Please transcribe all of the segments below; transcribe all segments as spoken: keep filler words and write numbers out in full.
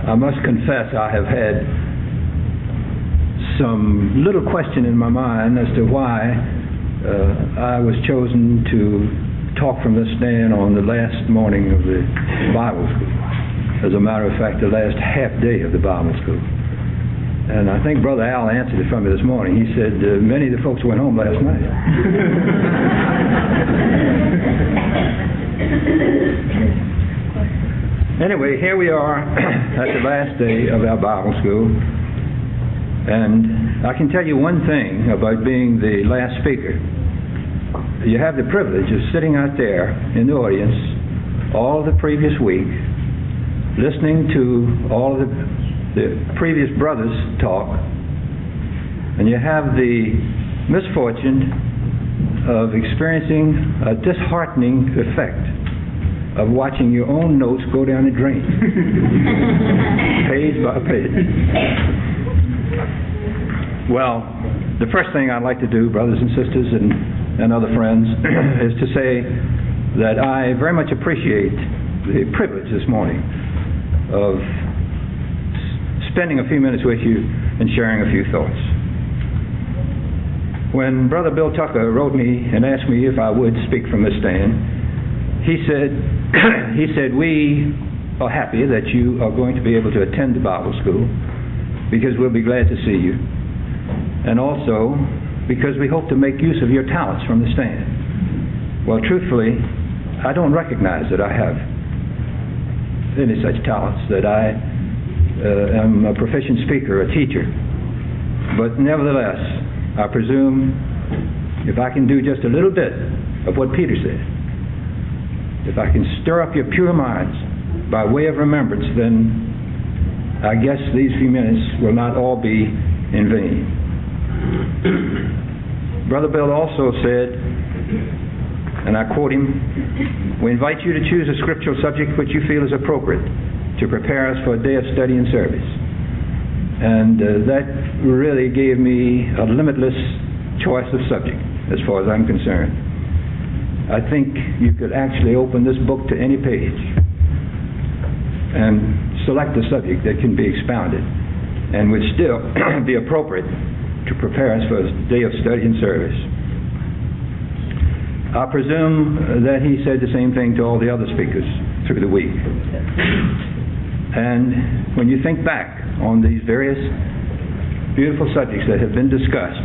I must confess I have had some little question in my mind as to why uh, I was chosen to talk from this stand on the last morning of the Bible school. As a matter of fact, the last half day of the Bible school. And I think Brother Al answered it for me this morning. He said, uh, many of the folks went home last night. Anyway, here we are at the last day of our Bible school. And I can tell you one thing about being the last speaker. You have the privilege of sitting out there in the audience all the previous week, listening to all of the, the previous brothers talk, and you have the misfortune of experiencing a disheartening effect of watching your own notes go down the drain, page by page. Well, the first thing I'd like to do, brothers and sisters and, and other friends, is to say that I very much appreciate the privilege this morning of spending a few minutes with you and sharing a few thoughts. When Brother Bill Tucker wrote me and asked me if I would speak from this stand, he said, he said, we are happy that you are going to be able to attend the Bible school because we'll be glad to see you. And also because we hope to make use of your talents from the stand. Well, truthfully, I don't recognize that I have any such talents, that I uh, am a proficient speaker, a teacher. But nevertheless, I presume if I can do just a little bit of what Peter said, if I can stir up your pure minds by way of remembrance, then I guess these few minutes will not all be in vain. Brother Bill also said, and I quote him, we invite you to choose a scriptural subject which you feel is appropriate to prepare us for a day of study and service. And uh, that really gave me a limitless choice of subject as far as I'm concerned. I think you could actually open this book to any page and select a subject that can be expounded and would still be appropriate to prepare us for a day of study and service. I presume that he said the same thing to all the other speakers through the week. And when you think back on these various beautiful subjects that have been discussed,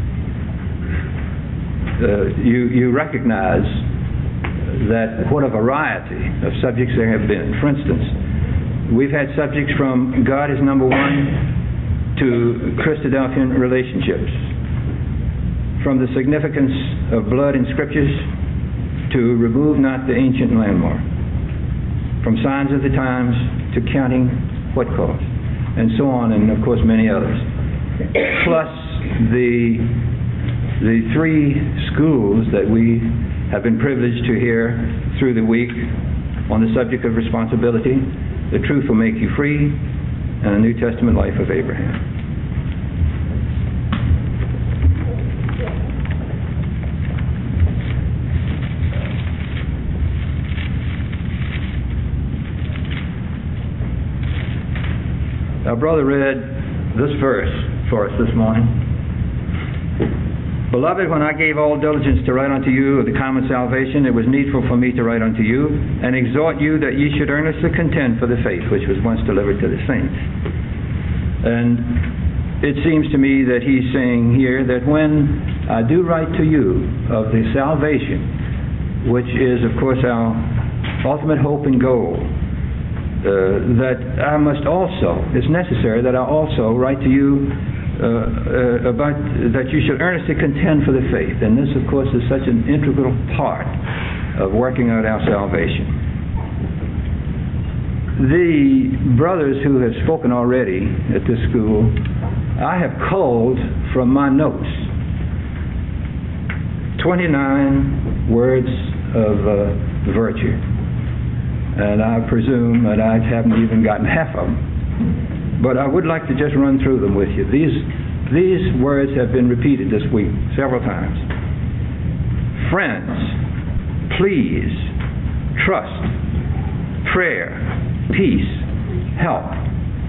Uh, you, you recognize that what a variety of subjects there have been. For instance, we've had subjects from God is number one to Christadelphian relationships, from the significance of blood in scriptures to remove not the ancient landmark, from signs of the times to counting what cost, and so on, and of course many others. Plus the The three schools that we have been privileged to hear through the week on the subject of responsibility, The Truth Will Make You Free, and The New Testament Life of Abraham. Our brother read this verse for us this morning. Beloved, when I gave all diligence to write unto you of the common salvation, it was needful for me to write unto you, and exhort you that ye should earnestly contend for the faith which was once delivered to the saints. And it seems to me that he's saying here that when I do write to you of the salvation, which is, of course, our ultimate hope and goal, uh, that I must also, it's necessary that I also write to you Uh, uh, about that you should earnestly contend for the faith. And this, of course, is such an integral part of working out our salvation. The brothers who have spoken already at this school, I have culled from my notes twenty-nine words of uh, virtue. And I presume that I haven't even gotten half of them. But I would like to just run through them with you. These, these words have been repeated this week several times. Friends, please, trust, prayer, peace, help,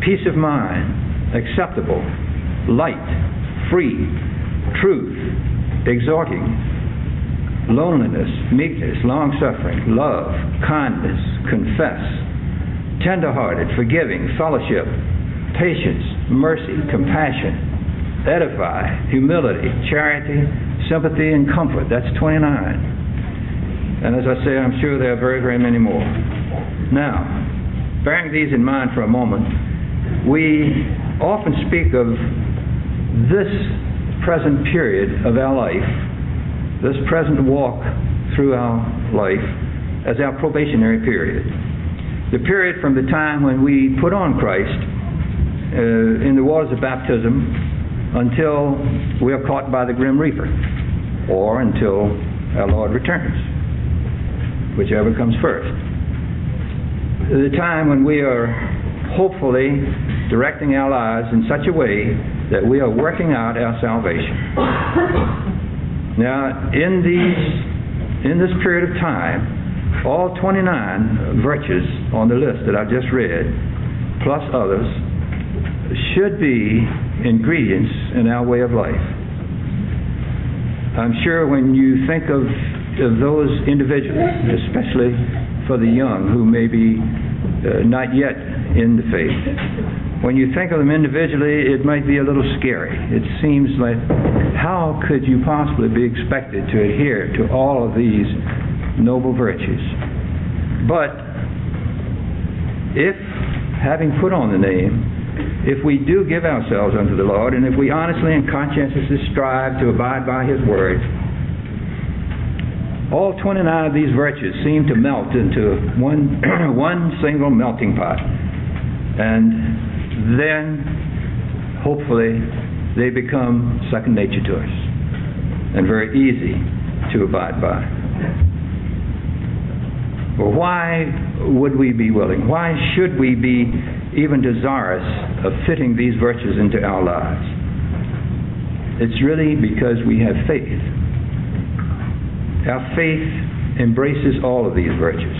peace of mind, acceptable, light, free, truth, exhorting, loneliness, meekness, long-suffering, love, kindness, confess, tender-hearted, forgiving, fellowship, patience, mercy, compassion, edify, humility, charity, sympathy, and comfort. That's twenty-nine. And as I say, I'm sure there are very, very many more. Now, bearing these in mind for a moment, we often speak of this present period of our life, this present walk through our life, as our probationary period. The period from the time when we put on Christ uh, in the waters of baptism until we are caught by the grim reaper, or until our Lord returns, whichever comes first. The time when we are hopefully directing our lives in such a way that we are working out our salvation. Now, in these, in this period of time, all twenty-nine virtues on the list that I've just read, plus others, should be ingredients in our way of life. I'm sure when you think of, of those individuals, especially for the young who may be uh, not yet in the faith, when you think of them individually, it might be a little scary. It seems like, how could you possibly be expected to adhere to all of these noble virtues? But if, having put on the name, if we do give ourselves unto the Lord, and if we honestly and conscientiously strive to abide by His Word, all twenty-nine of these virtues seem to melt into one, one single melting pot. And then, hopefully, they become second nature to us and very easy to abide by. Well, why would we be willing? Why should we be even desirous of fitting these virtues into our lives? It's really because we have faith. Our faith embraces all of these virtues.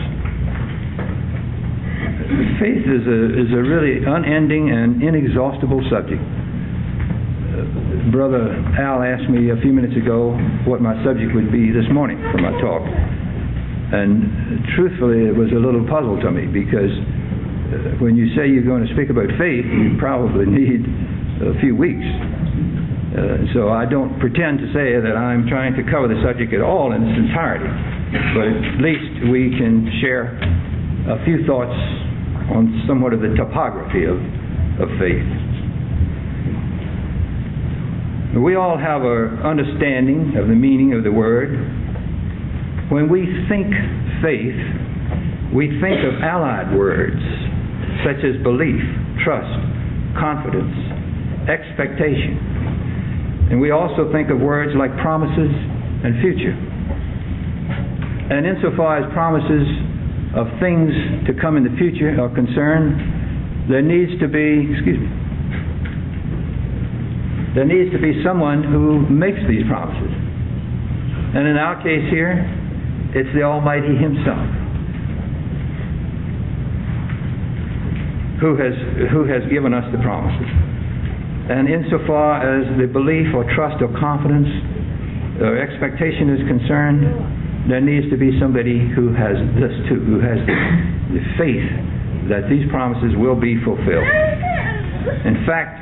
Faith is a, is a really unending and inexhaustible subject. Uh, Brother Al asked me a few minutes ago what my subject would be this morning for my talk. And truthfully, it was a little puzzle to me, because uh, when you say you're going to speak about faith, you probably need a few weeks. Uh, so I don't pretend to say that I'm trying to cover the subject at all in its entirety, but at least we can share a few thoughts on somewhat of the topography of, of faith. We all have an understanding of the meaning of the word. When we think faith, we think of allied words such as belief, trust, confidence, expectation. And we also think of words like promises and future. And insofar as promises of things to come in the future are concerned, there needs to be, excuse me, there needs to be someone who makes these promises. And in our case here, it's the Almighty Himself who has, who has given us the promises. And insofar as the belief or trust or confidence or expectation is concerned, there needs to be somebody who has this too, who has the, the faith that these promises will be fulfilled. In fact,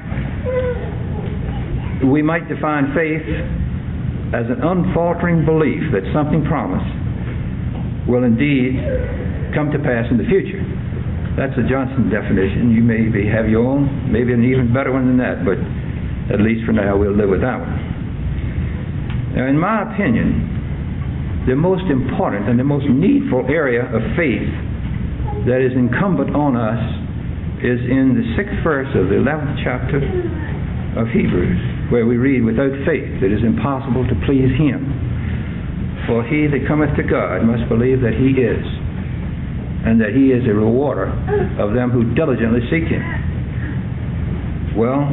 we might define faith as an unfaltering belief that something promised will indeed come to pass in the future. That's a Johnson definition. You may be, have your own, maybe an even better one than that, but at least for now we'll live with that one. Now, in my opinion, the most important and the most needful area of faith that is incumbent on us is in the sixth verse of the eleventh chapter of Hebrews, where we read, "Without faith it is impossible to please Him. For he that cometh to God must believe that He is, and that He is a rewarder of them who diligently seek Him." Well,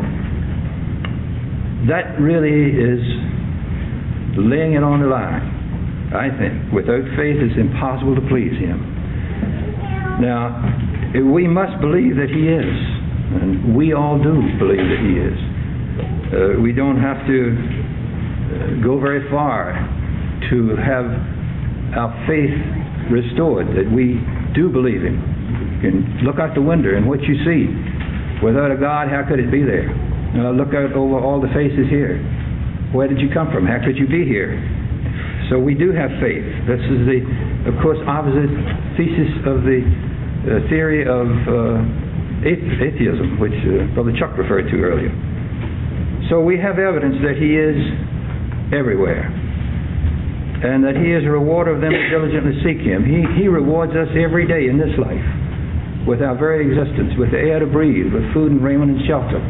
that really is laying it on the line. I think without faith it's impossible to please Him. Now, we must believe that He is. And we all do believe that he is. Uh, we don't have to uh, go very far to have our faith restored, that we do believe him. You can look out the window and what you see. Without a God, how could it be there? Uh, look out over all the faces here. Where did you come from? How could you be here? So we do have faith. This is the, of course, opposite thesis of the uh, theory of uh, atheism, which uh, Brother Chuck referred to earlier. So we have evidence that he is everywhere, and that he is a rewarder of them that diligently seek him. He, he rewards us every day in this life with our very existence, with the air to breathe, with food and raiment and shelter.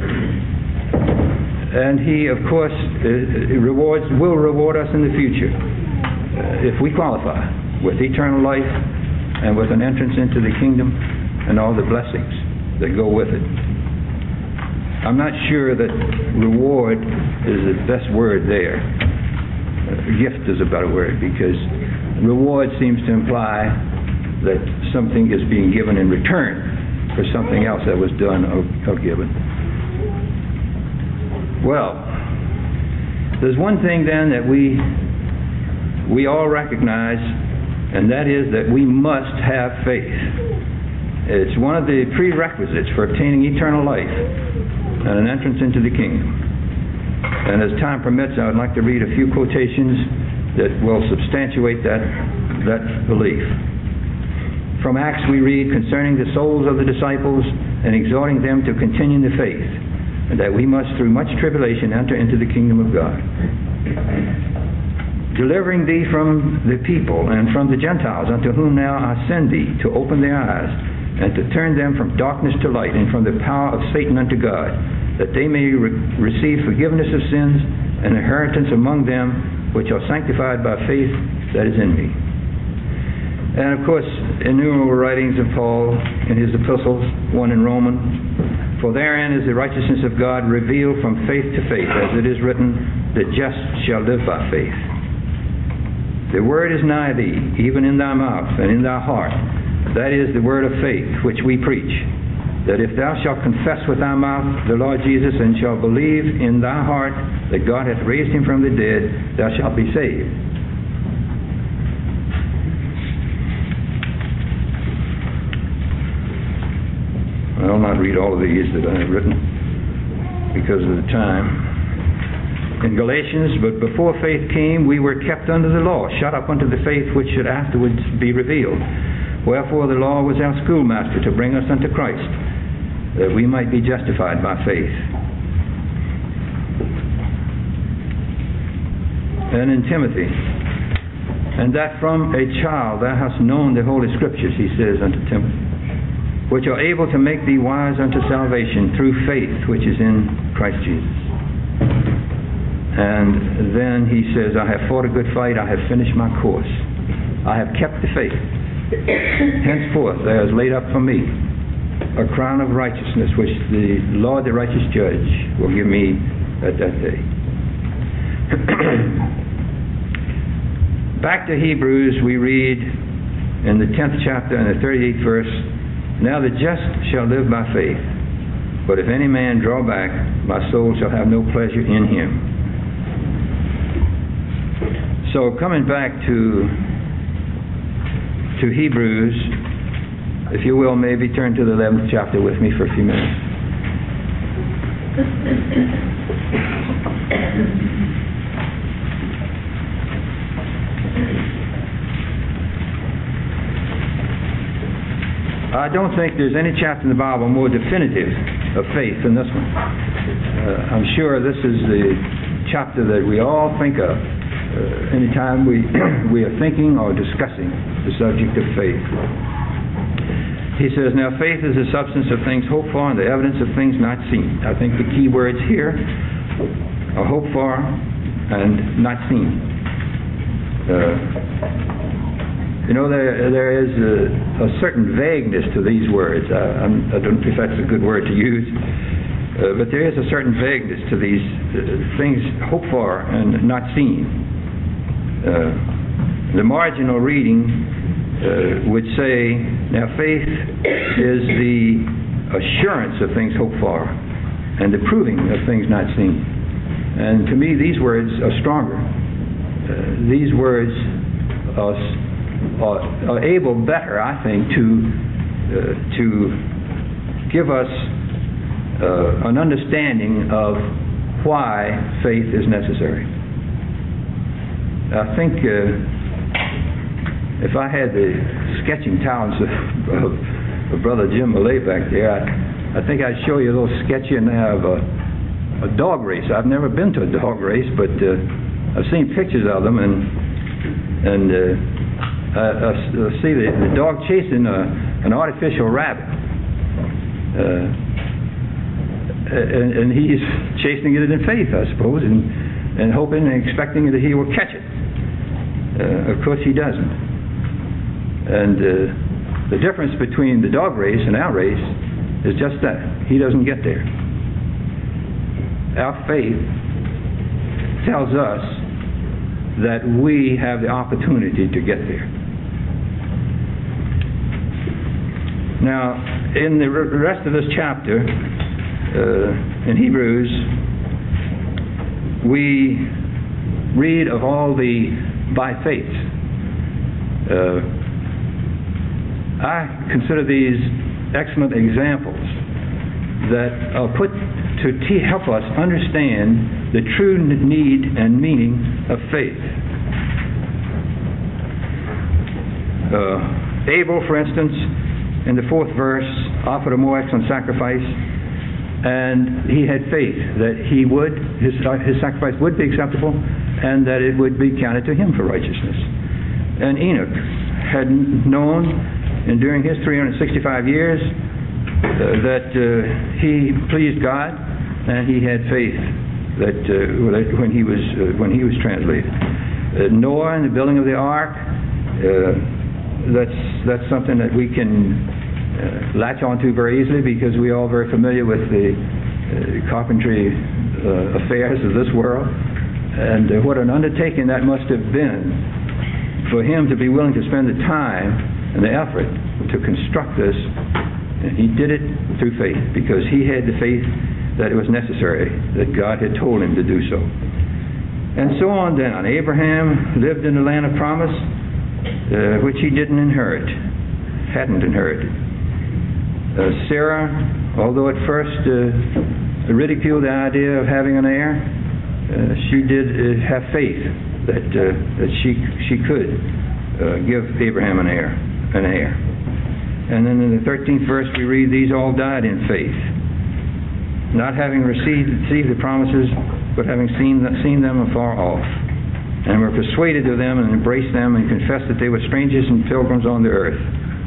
And he, of course, uh, rewards, will reward us in the future uh, if we qualify with eternal life and with an entrance into the kingdom and all the blessings that go with it. I'm not sure that reward is the best word there. Uh, gift is a better word, because reward seems to imply that something is being given in return for something else that was done or, or given. Well, there's one thing then that we we all recognize, and that is that we must have faith. It's one of the prerequisites for obtaining eternal life and an entrance into the kingdom. And as time permits, I would like to read a few quotations that will substantiate that, that belief. From Acts we read concerning the souls of the disciples and exhorting them to continue in the faith, and that we must through much tribulation enter into the kingdom of God. Delivering thee from the people and from the Gentiles, unto whom now I send thee, to open their eyes, and to turn them from darkness to light, and from the power of Satan unto God, that they may re- receive forgiveness of sins and inheritance among them which are sanctified by faith that is in me. And of course, innumerable writings of Paul in his epistles, one in Romans, for therein is the righteousness of God revealed from faith to faith, as it is written, the just shall live by faith. The word is nigh thee, even in thy mouth and in thy heart. That is the word of faith which we preach, that if thou shalt confess with thy mouth the Lord Jesus, and shalt believe in thy heart that God hath raised him from the dead, thou shalt be saved. I'll not read all of these that I have written because of the time. In Galatians, but before faith came, we were kept under the law, shut up unto the faith which should afterwards be revealed. Wherefore the law was our schoolmaster to bring us unto Christ, that we might be justified by faith. And in Timothy, and that from a child thou hast known the Holy Scriptures, he says unto Timothy, which are able to make thee wise unto salvation through faith which is in Christ Jesus. And then he says, I have fought a good fight, I have finished my course, I have kept the faith. Henceforth there is laid up for me a crown of righteousness, which the Lord the righteous judge will give me at that day. Back to Hebrews, we read in the tenth chapter and the thirty-eighth verse, now the just shall live by faith, but if any man draw back, my soul shall have no pleasure in him. So coming back to to Hebrews, if you will, maybe turn to the eleventh chapter with me for a few minutes. I don't think there's any chapter in the Bible more definitive of faith than this one. Uh, I'm sure this is the chapter that we all think of uh, anytime we we are thinking or discussing the subject of faith. He says, now faith is the substance of things hoped for and the evidence of things not seen. I think the key words here are hoped for and not seen. Uh, You know, there there is a, a certain vagueness to these words. Uh, I'm, I don't know if that's a good word to use, uh, but there is a certain vagueness to these uh, things hoped for and not seen. Uh, the marginal reading uh, would say, now faith is the assurance of things hoped for and the proving of things not seen. And to me, these words are stronger. Uh, these words are, are, are able better, I think, to uh, to give us uh, an understanding of why faith is necessary. I think uh, if I had the sketching talents of, of, of Brother Jim Millay back there, I, I think I'd show you a little sketch in there of a, a dog race. I've never been to a dog race, but uh, I've seen pictures of them, and and uh, I, I see the, the dog chasing a, an artificial rabbit. Uh, and, and he's chasing it in faith, I suppose, and, and hoping and expecting that he will catch it. Uh, of course, he doesn't. And uh, the difference between the dog race and our race is just that. He doesn't get there. Our faith tells us that we have the opportunity to get there. Now, in the rest of this chapter, uh, in Hebrews, we read of all the by faith. Uh, I consider these excellent examples that are put to te- help us understand the true need and meaning of faith. Uh, Abel, for instance, in the fourth verse, offered a more excellent sacrifice, and he had faith that he would his his sacrifice would be acceptable, and that it would be counted to him for righteousness. And Enoch had known, and during his three hundred sixty-five years, uh, that uh, he pleased God, and he had faith that uh, when he was uh, when he was translated. Uh, Noah and the building of the ark. Uh, That's that's something that we can uh, latch onto very easily, because we're all very familiar with the uh, carpentry uh, affairs of this world, and uh, what an undertaking that must have been for him to be willing to spend the time and the effort to construct this. And he did it through faith, because he had the faith that it was necessary, that God had told him to do so. And so on down. Abraham lived in the land of promise, Uh, which he didn't inherit, hadn't inherited. Uh, Sarah, although at first uh, ridiculed the idea of having an heir, uh, she did uh, have faith that uh, that she she could uh, give Abraham an heir, an heir. And then in the thirteenth verse we read, these all died in faith, not having received, received the promises, but having seen seen them afar off, and were persuaded of them, and embraced them, and confessed that they were strangers and pilgrims on the earth.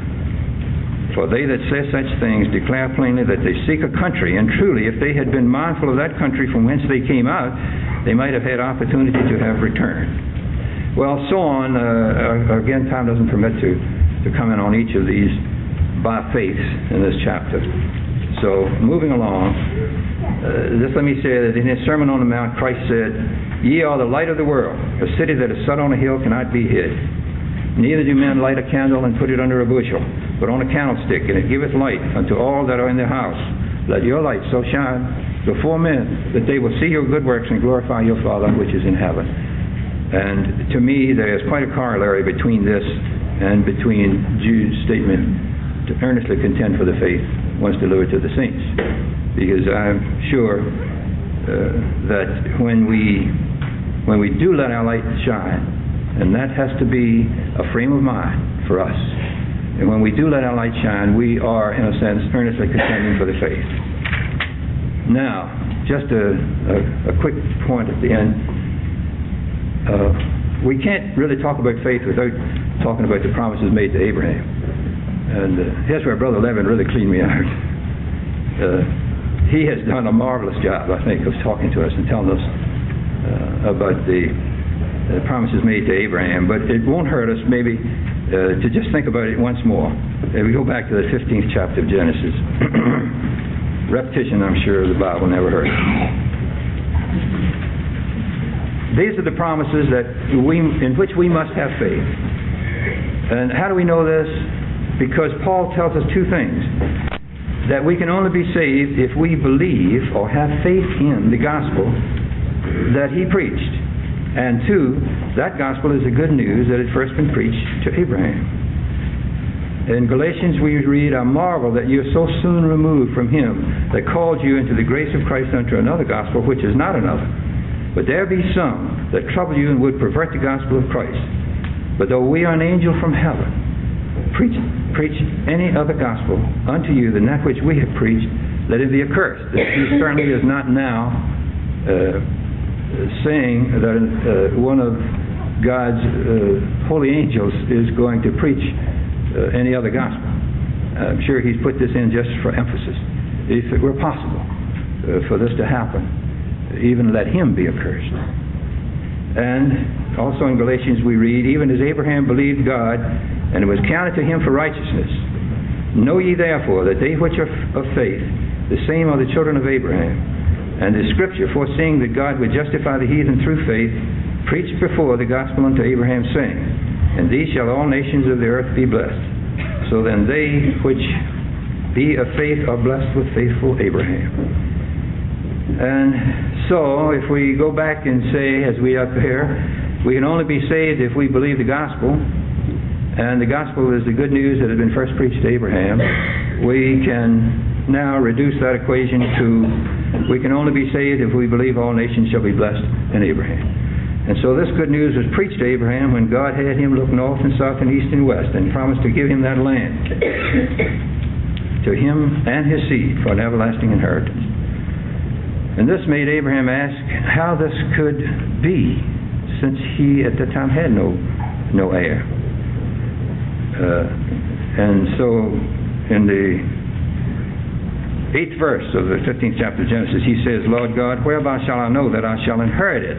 For they that say such things declare plainly that they seek a country, and truly, if they had been mindful of that country from whence they came out, they might have had opportunity to have returned. Well, so on. Uh, again, time doesn't permit to, to comment on each of these by faith in this chapter. So, moving along, uh, just let me say that in his Sermon on the Mount, Christ said, "Ye are the light of the world. A city that is set on a hill cannot be hid. Neither do men light a candle and put it under a bushel, but on a candlestick, and it giveth light unto all that are in the house. Let your light so shine before men, that they will see your good works and glorify your Father which is in heaven." And to me, there is quite a corollary between this and between Jude's statement to earnestly contend for the faith once delivered to the saints. Because I'm sure uh, that when we when we do let our light shine, and that has to be a frame of mind for us, and when we do let our light shine, we are, in a sense, earnestly contending for the faith. Now, just a, a, a quick point at the end. Uh, we can't really talk about faith without talking about the promises made to Abraham. And uh, here's where Brother Levin really cleaned me out. Uh, he has done a marvelous job, I think, of talking to us and telling us uh, about the uh, promises made to Abraham. But it won't hurt us, maybe, uh, to just think about it once more. Uh, we go back to the fifteenth chapter of Genesis. Repetition, I'm sure, the Bible never hurts. These are the promises that we, in which we must have faith. And how do we know this? Because Paul tells us two things. that we can only be saved if we believe or have faith in the gospel that he preached. And two, that gospel is the good news that had first been preached to Abraham. In Galatians we read, I marvel that you are so soon removed from him that called you into the grace of Christ unto another gospel, which is not another. But there be some that trouble you and would pervert the gospel of Christ. But though we are an angel from heaven, preach, preach any other gospel unto you than that which we have preached, let it be accursed. He certainly is not now uh, saying that uh, one of God's uh, holy angels is going to preach uh, any other gospel. I'm sure he's put this in just for emphasis. If it were possible uh, for this to happen, even let him be accursed. And also in Galatians we read, even as Abraham believed God, and it was counted to him for righteousness. Know ye therefore that they which are of faith, the same are the children of Abraham. And the Scripture, foreseeing that God would justify the heathen through faith, preached before the gospel unto Abraham, saying, And these shall all nations of the earth be blessed. So then they which be of faith are blessed with faithful Abraham. And so, if we go back and say, as we up here, we can only be saved if we believe the gospel, and the gospel is the good news that had been first preached to Abraham, we can now reduce that equation to we can only be saved if we believe all nations shall be blessed in Abraham. And so this good news was preached to Abraham when God had him look north and south and east and west and promised to give him that land to him and his seed for an everlasting inheritance. And this made Abraham ask how this could be, since he at that time had no no heir. Uh, and so in the eighth verse of the fifteenth chapter of Genesis, he says, Lord God, whereby shall I know that I shall inherit it?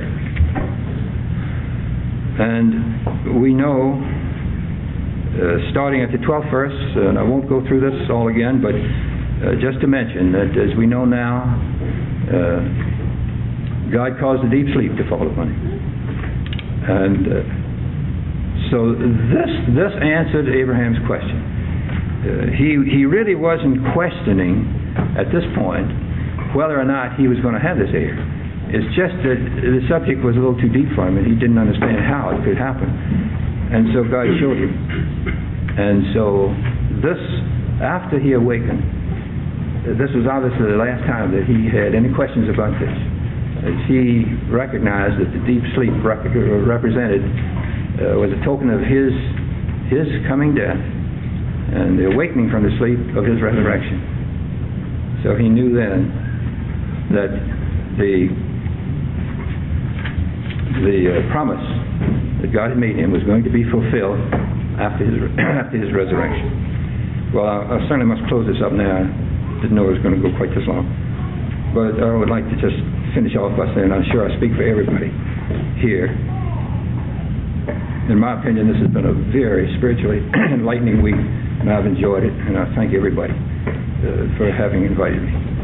And we know, uh, starting at the twelfth verse, and I won't go through this all again, but uh, just to mention that as we know now, uh, God caused a deep sleep to fall upon him. And uh, So this this answered Abraham's question. Uh, he he really wasn't questioning at this point whether or not he was going to have this heir. It's just that the subject was a little too deep for him, and he didn't understand how it could happen. And so God showed him. And so this, after he awakened, this was obviously the last time that he had any questions about this. As he recognized that the deep sleep rep- represented Uh, was a token of his his coming death and the awakening from the sleep of his resurrection. So he knew then that the the uh, promise that God had made him was going to be fulfilled after his after his resurrection. Well, I, I certainly must close this up now. I didn't know it was going to go quite this long, but I would like to just finish off by saying I'm sure I speak for everybody here. In my opinion, this has been a very spiritually enlightening week, and I've enjoyed it, and I thank everybody uh, for having invited me.